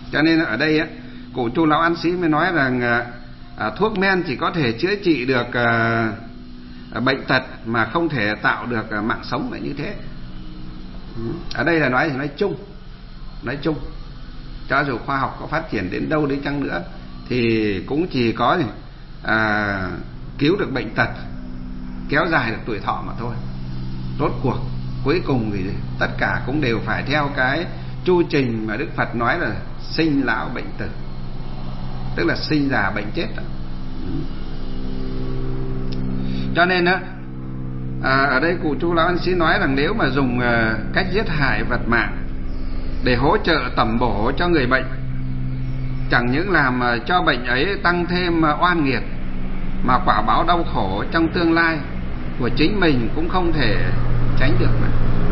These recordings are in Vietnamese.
Cho nên ở đây cụ Chu Lão An Sĩ mới nói rằng thuốc men chỉ có thể chữa trị được bệnh tật mà không thể tạo được mạng sống là như thế. Ở đây là nói nói chung cho dù khoa học có phát triển đến đâu đi chăng nữa thì cũng chỉ có cứu được bệnh tật, kéo dài được tuổi thọ mà thôi. Rốt cuộc cuối cùng thì tất cả cũng đều phải theo cái chu trình mà Đức Phật nói là sinh lão bệnh tử, tức là sinh già bệnh chết đó. Cho nên ở đây cụ Chu Lão An Sĩ nói rằng nếu mà dùng cách giết hại vật mạng để hỗ trợ tẩm bổ cho người bệnh, chẳng những làm cho bệnh ấy tăng thêm oan nghiệt, mà quả báo đau khổ trong tương lai của chính mình cũng không thể tránh được mà.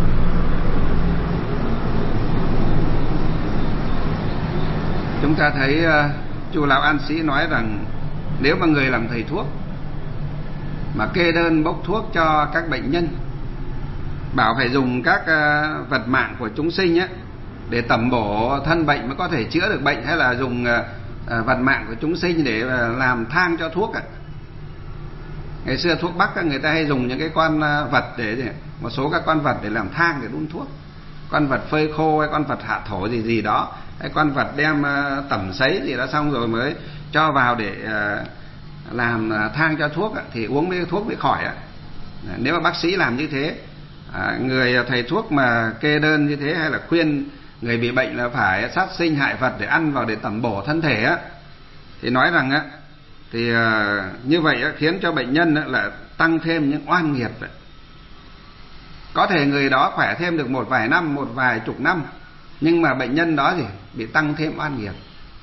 Chúng ta thấy Chu Lão An Sĩ nói rằng nếu mà người làm thầy thuốc mà kê đơn bốc thuốc cho các bệnh nhân, bảo phải dùng các vật mạng của chúng sinh để tẩm bổ thân bệnh mới có thể chữa được bệnh, hay là dùng vật mạng của chúng sinh để làm thang cho thuốc Ngày xưa thuốc Bắc người ta hay dùng những cái con vật để một số các con vật để làm thang để đun thuốc, con vật phơi khô hay con vật hạ thổ gì đó, hay con vật đem tẩm sấy gì đó xong rồi mới cho vào để làm thang cho thuốc thì uống cái thuốc mới khỏi. Nếu mà bác sĩ làm như thế, người thầy thuốc mà kê đơn như thế, hay là khuyên người bị bệnh là phải sát sinh hại vật để ăn vào để tẩm bổ thân thể thì nói rằng thì như vậy khiến cho bệnh nhân là tăng thêm những oan nghiệt vậy. Có thể người đó khỏe thêm được một vài năm, một vài chục năm, nhưng mà bệnh nhân đó bị tăng thêm oan nghiệt.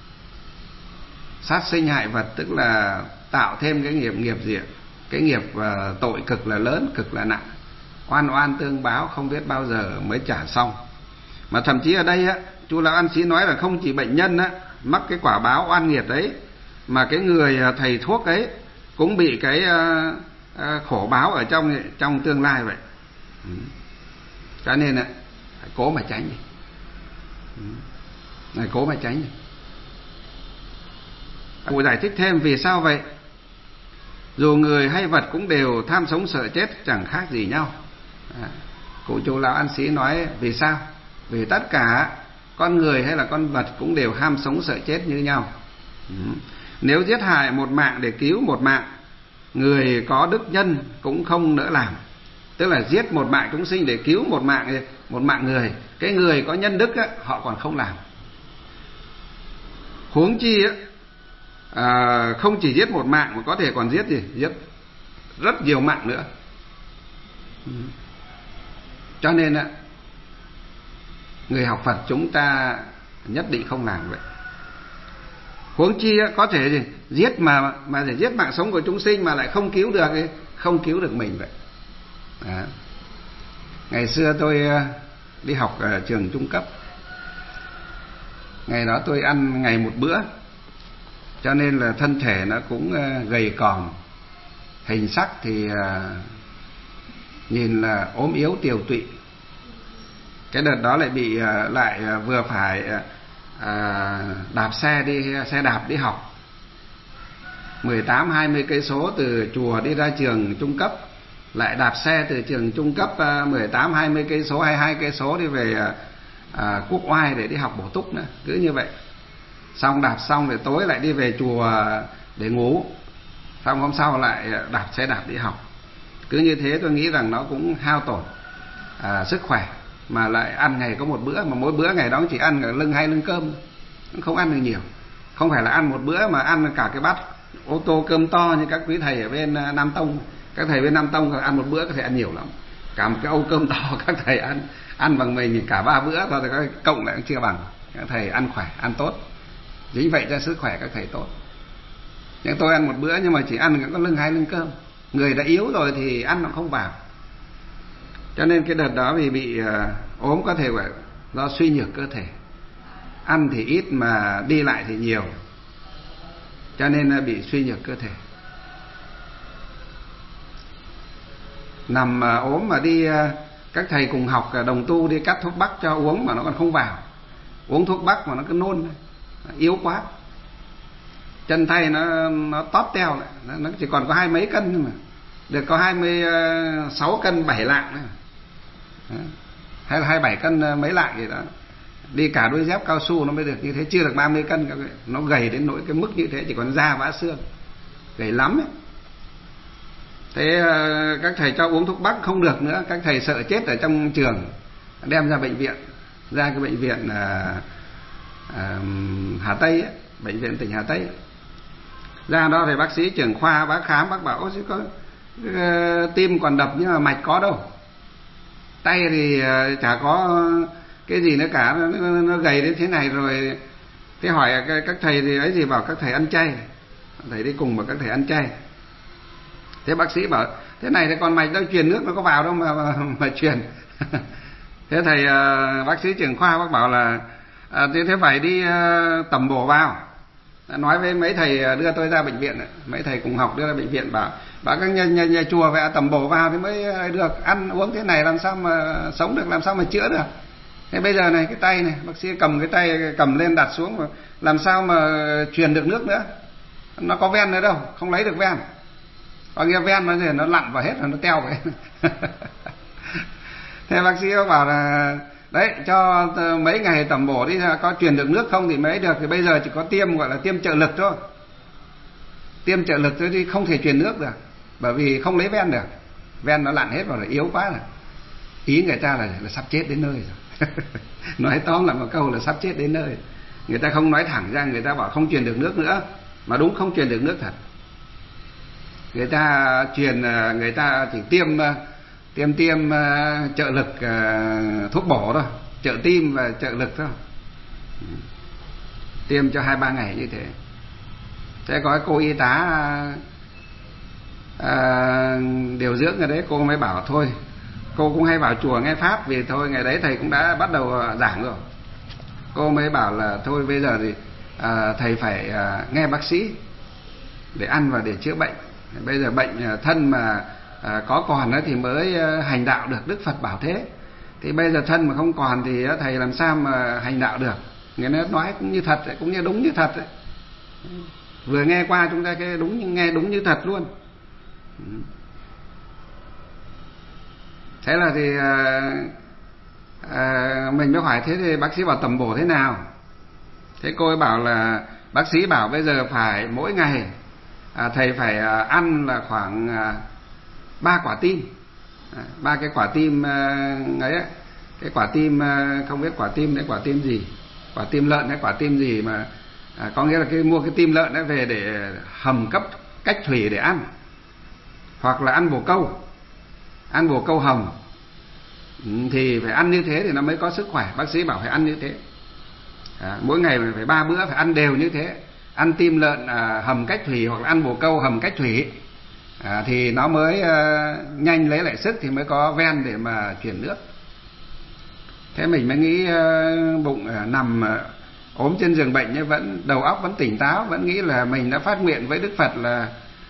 Sát sinh hại vật tức là tạo thêm cái nghiệp gì? Cái nghiệp tội cực là lớn, cực là nặng, oan tương báo không biết bao giờ mới trả xong. Mà thậm chí ở đây Chu Lão An Sĩ nói là không chỉ bệnh nhân mắc cái quả báo oan nghiệt ấy, mà cái người thầy thuốc ấy cũng bị cái khổ báo ở trong tương lai vậy. Cho nên phải cố mà tránh đi. Phải cố mà tránh đi. Cụ giải thích thêm vì sao vậy. Dù người hay vật cũng đều tham sống sợ chết, chẳng khác gì nhau. Cụ Chu Lão An Sĩ nói vì sao? Vì tất cả con người hay là con vật cũng đều ham sống sợ chết như nhau. Nếu giết hại một mạng để cứu một mạng, người có đức nhân cũng không nỡ làm. Tức là giết một mạng chúng sinh để cứu một mạng người, cái người có nhân đức họ còn không làm. Huống chi không chỉ giết một mạng mà có thể còn giết rất nhiều mạng nữa. Cho nên người học Phật chúng ta nhất định không làm vậy. Huống chi có thể giết mà để giết mạng sống của chúng sinh mà lại không cứu được mình vậy. Ngày xưa tôi đi học ở trường trung cấp, ngày đó tôi ăn ngày một bữa, cho nên là thân thể nó cũng gầy còm, hình sắc thì nhìn là ốm yếu tiều tụy. Cái đợt đó lại bị vừa phải đạp xe đạp đi học 18-20 cây số từ chùa đi ra trường trung cấp, lại đạp xe từ trường trung cấp 18-20 cây số, 22 cây số đi về Quốc Oai để đi học bổ túc nữa. Cứ như vậy, xong đạp xong rồi tối lại đi về chùa để ngủ, xong hôm sau lại đạp xe đạp đi học. Cứ như thế tôi nghĩ rằng nó cũng hao tổn sức khỏe, mà lại ăn ngày có một bữa, mà mỗi bữa ngày đó chỉ ăn cả lưng 2 lưng cơm, không ăn được nhiều. Không phải là ăn một bữa mà ăn cả cái bát ô tô cơm to như các quý thầy ở bên Nam Tông. Các thầy bên Nam Tông ăn một bữa có thể ăn nhiều lắm, cả một cái âu cơm to các thầy ăn bằng mình cả 3 bữa thôi, thì các cộng lại cũng chưa bằng. Các thầy ăn khỏe, ăn tốt, chính vậy cho sức khỏe các thầy tốt. Nhưng tôi ăn một bữa nhưng mà chỉ ăn có lưng 2 lưng cơm. Người đã yếu rồi thì ăn nó không vào. Cho nên cái đợt đó vì bị ốm, có thể gọi do suy nhược cơ thể, ăn thì ít mà đi lại thì nhiều, cho nên bị suy nhược cơ thể. Nằm ốm mà đi, các thầy cùng học đồng tu đi cắt thuốc bắc cho uống mà nó còn không vào. Uống thuốc bắc mà nó cứ nôn. yếu quá, chân tay nó tóp teo lại, nó chỉ còn có 20 mấy cân thôi mà, được có 26 cân 7 lạng nữa, hay là 27 cân mấy lạng gì đó, đi cả đôi dép cao su nó mới được như thế, chưa được 30 cân các vị. Nó gầy đến nỗi cái mức như thế, chỉ còn da vã xương, gầy lắm ấy. Thế các thầy cho uống thuốc bắc không được nữa, các thầy sợ chết ở trong trường, đem ra bệnh viện, ra cái bệnh viện Hà Tây ấy, bệnh viện tỉnh Hà Tây ấy. Ra đó thì bác sĩ trưởng khoa bác khám, bác bảo chứ có tim còn đập nhưng mà mạch có đâu, tay thì chả có cái gì nữa cả, nó gầy đến thế này rồi. Thế hỏi các thầy thì ấy gì, bảo các thầy ăn chay, thầy đi cùng, bảo các thầy ăn chay. Thế bác sĩ bảo thế này thì còn mạch đâu truyền nước nó có vào đâu mà truyền. Thế thầy bác sĩ trưởng khoa bác bảo là thế phải đi tẩm bổ vào. Nói với mấy thầy đưa tôi ra bệnh viện, mấy thầy cùng học đưa ra bệnh viện, bảo các nhà chùa phải tẩm bổ vào thì mới được, ăn uống thế này làm sao mà sống được, làm sao mà chữa được. Thế bây giờ này, cái tay này, bác sĩ cầm cái tay cầm lên đặt xuống mà làm sao mà truyền được nước nữa, nó có ven nữa đâu, không lấy được ven, có nghĩa ven nó lặn vào hết rồi, nó teo vậy. Thế bác sĩ bảo là đấy, cho mấy ngày tẩm bổ đi, có truyền được nước không thì mới được. Thì bây giờ chỉ có tiêm, gọi là tiêm trợ lực thôi, tiêm trợ lực thôi thì không thể truyền nước được, bởi vì không lấy ven được, ven nó lặn hết rồi, là yếu quá rồi. Ý người ta là sắp chết đến nơi rồi. Nói tóm lại một câu là sắp chết đến nơi. Người ta không nói thẳng ra, người ta bảo không truyền được nước nữa, mà đúng không truyền được nước thật. Người ta truyền, người ta chỉ tiêm trợ lực, thuốc bổ thôi, trợ tim và trợ lực thôi, tiêm cho 2-3 ngày như thế. Thế có cái cô y tá điều dưỡng ở đấy, cô mới bảo thôi, cô cũng hay vào chùa nghe pháp, vì thôi ngày đấy thầy cũng đã bắt đầu giảng rồi. Cô mới bảo là thôi bây giờ thì thầy phải nghe bác sĩ để ăn và để chữa bệnh. Bây giờ bệnh thân mà có còn thì mới hành đạo được, Đức Phật bảo thế. Thì bây giờ thân mà không còn thì thầy làm sao mà hành đạo được. Người nói cũng như thật, cũng như đúng như thật ấy. Vừa nghe qua chúng ta cái nghe đúng như thật luôn. Thế là thì mình mới hỏi thế thì bác sĩ bảo tẩm bổ thế nào. Thế cô ấy bảo là bác sĩ bảo bây giờ phải mỗi ngày thầy phải ăn là khoảng 3 quả tim, 3 cái quả tim ấy, cái quả tim không biết quả tim đấy quả tim gì, quả tim lợn hay quả tim gì mà có nghĩa là mua cái tim lợn ấy về để hầm cấp cách thủy để ăn, hoặc là ăn bồ câu hầm, thì phải ăn như thế thì nó mới có sức khỏe. Bác sĩ bảo phải ăn như thế, mỗi ngày phải 3 bữa phải ăn đều như thế, ăn tim lợn hầm cách thủy hoặc là ăn bồ câu hầm cách thủy, thì nó mới nhanh lấy lại sức, thì mới có ven để mà chuyển nước. Thế mình mới nghĩ bụng nằm ốm trên giường bệnh nhưng vẫn đầu óc vẫn tỉnh táo, vẫn nghĩ là mình đã phát nguyện với Đức Phật là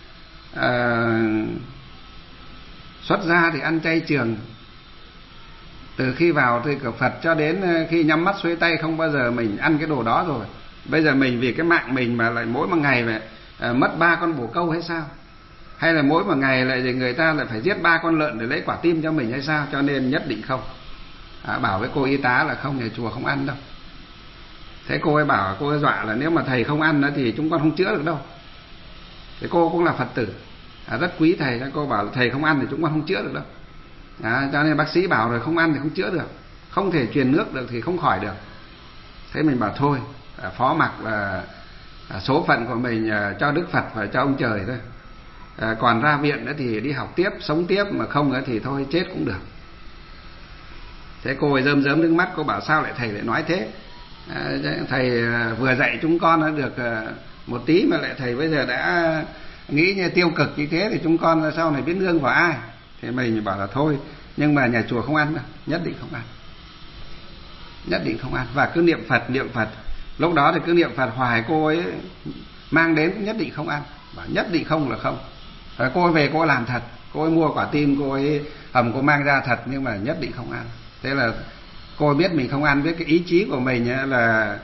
xuất gia thì ăn chay trường, từ khi vào thì cửa Phật cho đến khi nhắm mắt xuôi tay không bao giờ mình ăn cái đồ đó rồi. Bây giờ mình vì cái mạng mình mà lại mỗi một ngày mà mất 3 con bồ câu hay sao? Hay là mỗi một ngày lại người ta lại phải giết 3 con lợn để lấy quả tim cho mình hay sao? Cho nên nhất định không. Bảo với cô y tá là không, nhà chùa không ăn đâu. Thế cô ấy bảo, cô ấy dọa là nếu mà thầy không ăn nữa thì chúng con không chữa được đâu. Thế cô cũng là Phật tử, rất quý thầy. Cô bảo là thầy không ăn thì chúng con không chữa được đâu. Cho nên bác sĩ bảo rồi, không ăn thì không chữa được, không thể truyền nước được thì không khỏi được. Thế mình bảo thôi, phó mặc là số phận của mình cho Đức Phật và cho ông trời thôi. Còn ra viện nữa thì đi học tiếp, sống tiếp, mà không nữa thì thôi chết cũng được. Thế cô ấy rơm rớm nước mắt, cô bảo sao lại thầy lại nói thế? Thầy vừa dạy chúng con đã được một tí mà lại thầy bây giờ đã nghĩ như tiêu cực như thế thì chúng con sau này biết nương vào ai? Thế mình bảo là thôi, nhưng mà nhà chùa không ăn đâu, nhất định không ăn, nhất định không ăn. Và cứ niệm Phật. Lúc đó thì cứ niệm Phật hoài, cô ấy mang đến cũng nhất định không ăn, bảo nhất định không là không. Rồi cô ấy về cô ấy làm thật, cô ấy mua quả tim, cô ấy hầm, cô mang ra thật, nhưng mà nhất định không ăn. Thế là cô ấy biết mình không ăn, biết cái ý chí của mình là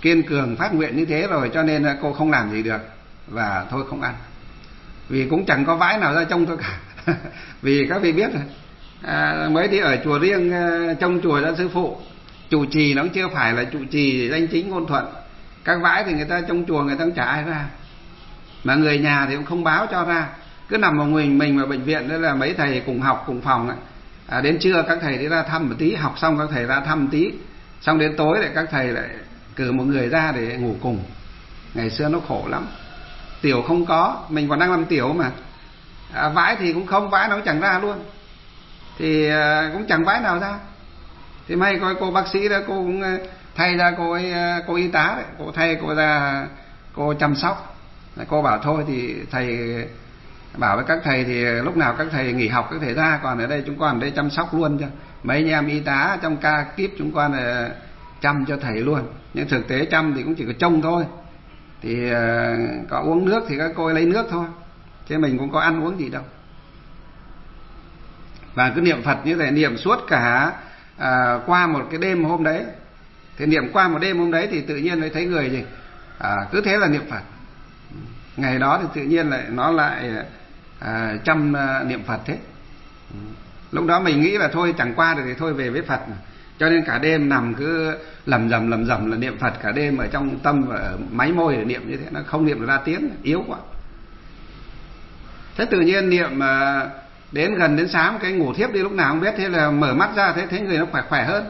kiên cường phát nguyện như thế rồi, cho nên là cô không làm gì được và thôi không ăn. Vì cũng chẳng có vãi nào ra trông tôi cả. Vì các vị biết rồi, mới đi ở chùa riêng trông chùa cho sư phụ, trụ trì nó cũng chưa phải là trụ trì danh chính ngôn thuận. Các vãi thì người ta trong chùa người ta cũng chả ai ra, mà người nhà thì cũng không báo cho ra, cứ nằm một mình ở bệnh viện. Đó là mấy thầy cùng học cùng phòng ấy. Đến trưa các thầy đi ra thăm một tí, học xong các thầy ra thăm một tí, xong đến tối lại các thầy lại cử một người ra để ngủ cùng. Ngày xưa nó khổ lắm, tiểu không có, mình còn đang làm tiểu mà. Vãi thì cũng không, vãi nó cũng chẳng ra luôn, thì cũng chẳng vãi nào ra. Thì may coi cô bác sĩ đó, cô cũng thay ra cô y tá đấy, cô thay cô ra cô chăm sóc. Cô bảo thôi thì thầy bảo với các thầy thì lúc nào các thầy nghỉ học các thầy ra, còn ở đây chúng con ở đây chăm sóc luôn cho mấy anh em y tá trong ca kíp, chúng con là chăm cho thầy luôn. Nhưng thực tế chăm thì cũng chỉ có trông thôi, thì có uống nước thì các cô ấy lấy nước thôi, chứ mình cũng có ăn uống gì đâu. Và cứ niệm Phật như thế, niệm suốt cả qua một cái đêm hôm đấy. Thì niệm qua một đêm hôm đấy thì tự nhiên lại thấy người gì cứ thế là niệm Phật. Ngày đó thì tự nhiên lại nó lại chăm niệm Phật thế. Lúc đó mình nghĩ là thôi chẳng qua được thì thôi về với Phật mà. Cho nên cả đêm nằm cứ lầm rầm là niệm Phật cả đêm ở trong tâm, và ở máy môi để niệm như thế, nó không niệm được ra tiếng, yếu quá. Thế tự nhiên niệm đến gần đến sáng cái ngủ thiếp đi lúc nào không biết. Thế là mở mắt ra thấy người nó khỏe hơn.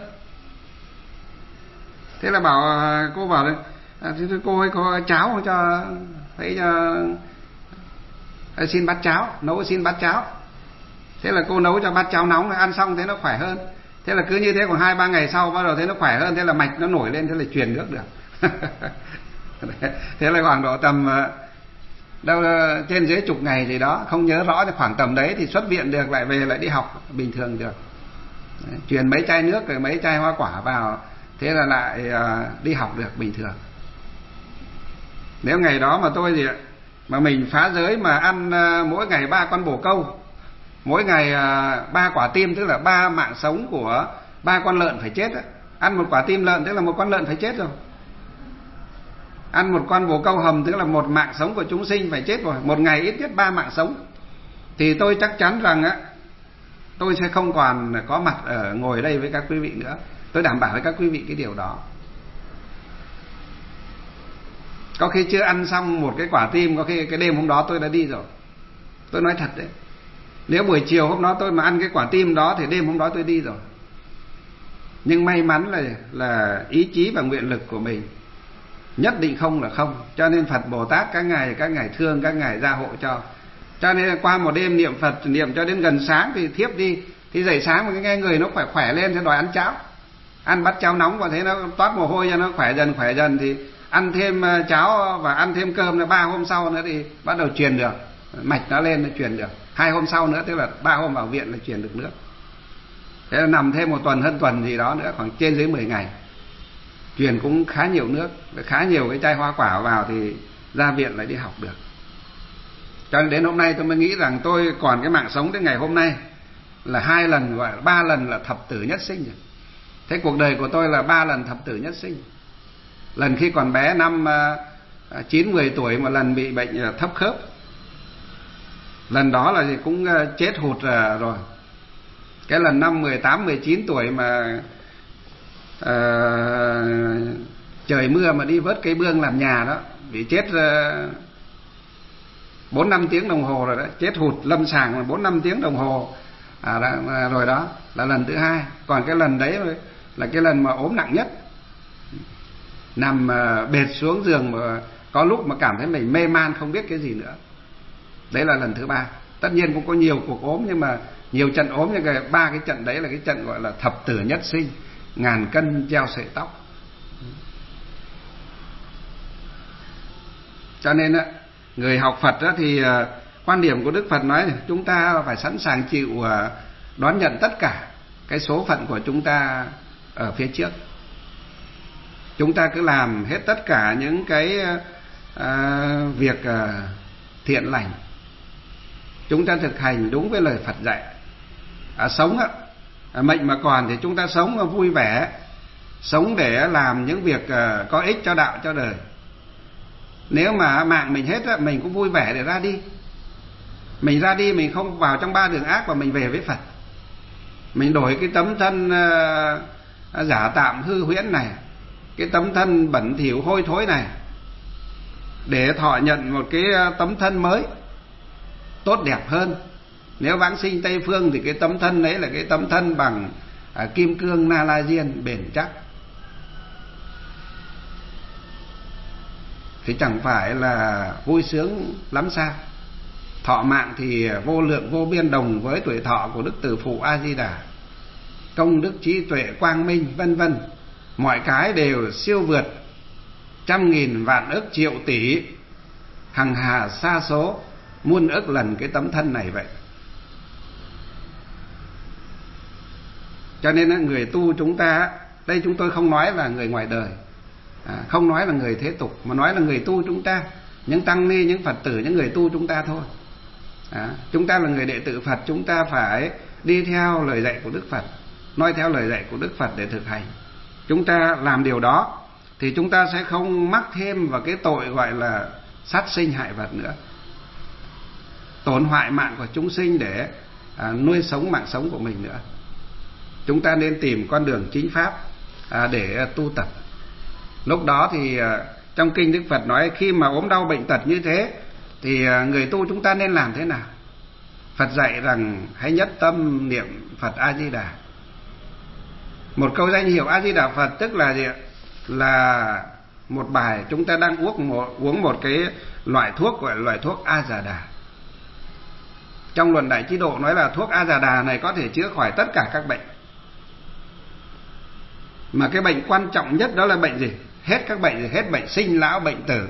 Thế là cô bảo cô ơi có cháo không cho thấy cho, xin bát cháo, nấu xin bát cháo. Thế là cô nấu cho bát cháo nóng, ăn xong thế nó khỏe hơn. Thế là cứ như thế khoảng 2-3 ngày sau bắt đầu thấy nó khỏe hơn. Thế là mạch nó nổi lên, thế là truyền nước được. Thế là khoảng độ tầm đâu trên dưới chục ngày gì đó, không nhớ rõ, thì khoảng tầm đấy thì xuất viện được, lại về lại đi học bình thường được. Truyền mấy chai nước rồi mấy chai hoa quả vào, thế là lại đi học được bình thường. Nếu ngày đó mà tôi gì mà mình phá giới mà ăn mỗi ngày 3 con bồ câu, mỗi ngày 3 quả tim, tức là 3 mạng sống của 3 con lợn phải chết. Ăn một quả tim lợn tức là 1 con lợn phải chết rồi. Ăn 1 con bồ câu hầm tức là 1 mạng sống của chúng sinh phải chết rồi. Một ngày ít nhất 3 mạng sống. Thì tôi chắc chắn rằng tôi sẽ không còn có mặt ngồi đây với các quý vị nữa. Tôi đảm bảo với các quý vị cái điều đó. Có khi chưa ăn xong 1 cái quả tim, có khi cái đêm hôm đó tôi đã đi rồi. Tôi nói thật đấy. Nếu buổi chiều hôm đó tôi mà ăn cái quả tim đó thì đêm hôm đó tôi đi rồi. Nhưng may mắn là ý chí và nguyện lực của mình, nhất định không là không. Cho nên Phật Bồ Tát các ngài thương, các ngài gia hộ cho. Cho nên qua một đêm niệm Phật, niệm cho đến gần sáng thì thiếp đi. Thì dậy sáng mà nghe người nó khỏe lên thì đòi ăn cháo. Ăn bát cháo nóng và thấy nó toát mồ hôi cho nó khỏe dần thì ăn thêm cháo và ăn thêm cơm, là 3 hôm sau nữa thì bắt đầu truyền được. Mạch nó lên nó truyền được. 2 hôm sau nữa, tức là 3 hôm vào viện là truyền được nước. Thế là nằm thêm 1 tuần hơn tuần gì đó nữa, khoảng trên dưới 10 ngày. Truyền cũng khá nhiều nước, khá nhiều cái chai hoa quả vào thì ra viện lại đi học được. Cho nên đến hôm nay tôi mới nghĩ rằng tôi còn cái mạng sống đến ngày hôm nay là 2 lần, gọi là 3 lần là thập tử nhất sinh rồi. Thế cuộc đời của tôi là 3 lần thập tử nhất sinh. Lần khi còn bé năm 9-10 tuổi, một lần bị bệnh thấp khớp. Lần đó là cũng chết hụt rồi. Cái lần năm 18-19 tuổi mà trời mưa mà đi vớt cây bương làm nhà đó, bị chết 4-5 tiếng đồng hồ rồi đó. Chết hụt lâm sàng là 4-5 tiếng đồng hồ rồi đó, là lần thứ 2. Còn cái lần đấy là cái lần mà ốm nặng nhất, nằm bệt xuống giường mà có lúc mà cảm thấy mình mê man không biết cái gì nữa. Đấy là lần thứ 3. Tất nhiên cũng có nhiều cuộc ốm, nhưng mà nhiều trận ốm, nhưng 3 cái trận đấy là cái trận gọi là thập tử nhất sinh, ngàn cân treo sợi tóc. Cho nên người học Phật thì quan điểm của Đức Phật nói chúng ta phải sẵn sàng chịu đón nhận tất cả cái số phận của chúng ta ở phía trước. Chúng ta cứ làm hết tất cả những cái việc thiện lành. Chúng ta thực hành đúng với lời Phật dạy. Sống mệnh mà còn thì chúng ta sống vui vẻ, sống để làm những việc có ích cho đạo cho đời. Nếu mà mạng mình hết á, mình cũng vui vẻ để ra đi. Mình ra đi mình không vào trong ba đường ác, và mình về với Phật. Mình đổi cái tấm thân giả tạm hư huyễn này, cái tấm thân bẩn thỉu hôi thối này, để thọ nhận một cái tấm thân mới tốt đẹp hơn. Nếu vãng sinh Tây Phương thì cái tấm thân đấy là cái tấm thân bằng kim cương Na La Diên bền chắc, thì chẳng phải là vui sướng lắm sao? Thọ mạng thì vô lượng vô biên đồng với tuổi thọ của Đức Từ Phụ A Di Đà, công đức trí tuệ quang minh vân vân, mọi cái đều siêu vượt trăm nghìn vạn ức triệu tỷ, hằng hà sa số muôn ức lần cái tấm thân này vậy. Cho nên người tu chúng ta, đây chúng tôi không nói là người ngoài đời, không nói là người thế tục, mà nói là người tu chúng ta, những tăng ni, những Phật tử, những người tu chúng ta thôi. Chúng ta là người đệ tử Phật, chúng ta phải đi theo lời dạy của Đức Phật, nói theo lời dạy của Đức Phật để thực hành. Chúng ta làm điều đó thì chúng ta sẽ không mắc thêm vào cái tội gọi là sát sinh hại vật nữa, tổn hại mạng của chúng sinh để nuôi sống mạng sống của mình nữa. Chúng ta nên tìm con đường chính pháp để tu tập. Lúc đó thì trong kinh Đức Phật nói khi mà ốm đau bệnh tật như thế thì người tu chúng ta nên làm thế nào? Phật dạy rằng hãy nhất tâm niệm Phật A Di Đà. Một câu danh hiệu A Di Đà Phật tức là gì ạ? Là một bài chúng ta đang uống một cái loại thuốc gọi là loại thuốc A Già Đà. Trong Luận Đại Chí Độ nói là thuốc A Già Đà này có thể chữa khỏi tất cả các bệnh. Mà cái bệnh quan trọng nhất đó là bệnh gì? Hết các bệnh gì? Hết bệnh sinh lão bệnh tử.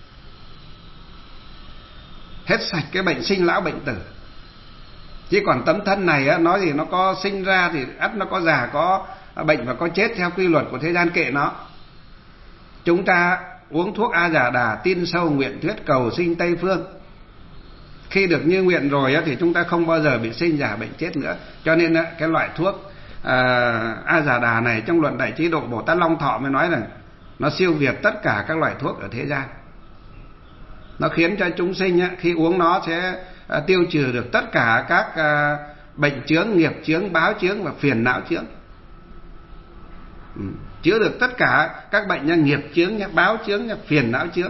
Hết sạch cái bệnh sinh lão bệnh tử. Chứ còn tấm thân này á, nói gì nó có sinh ra thì ắt nó có già, có bệnh và có chết theo quy luật của thế gian, kệ nó. Chúng ta uống thuốc A Già Đà, tin sâu nguyện thuyết cầu sinh Tây Phương. Khi được như nguyện rồi á, thì chúng ta không bao giờ bị sinh già bệnh chết nữa. Cho nên á, cái loại thuốc A Già Đà này trong Luận Đại Chí Độ Bồ Tát Long Thọ mới nói rằng nó siêu việt tất cả các loại thuốc ở thế gian. Nó khiến cho chúng sinh á, khi uống nó sẽ tiêu trừ được tất cả các bệnh chướng, nghiệp chướng, báo chướng và phiền não chướng. Chữa được tất cả các bệnh như nghiệp chướng, báo chướng, phiền não chướng.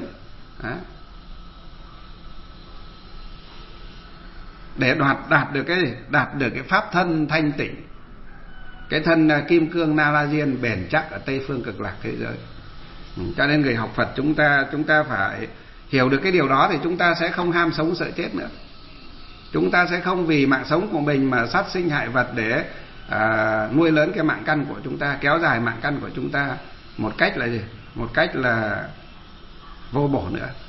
Để đạt được cái pháp thân thanh tịnh, cái thân kim cương Na La Diên bền chắc ở Tây Phương Cực Lạc thế giới. Cho nên người học Phật chúng ta phải hiểu được cái điều đó, thì chúng ta sẽ không ham sống sợ chết nữa. Chúng ta sẽ không vì mạng sống của mình mà sát sinh hại vật để nuôi lớn cái mạng căn của chúng ta, kéo dài mạng căn của chúng ta một cách là gì? Một cách là vô bổ nữa.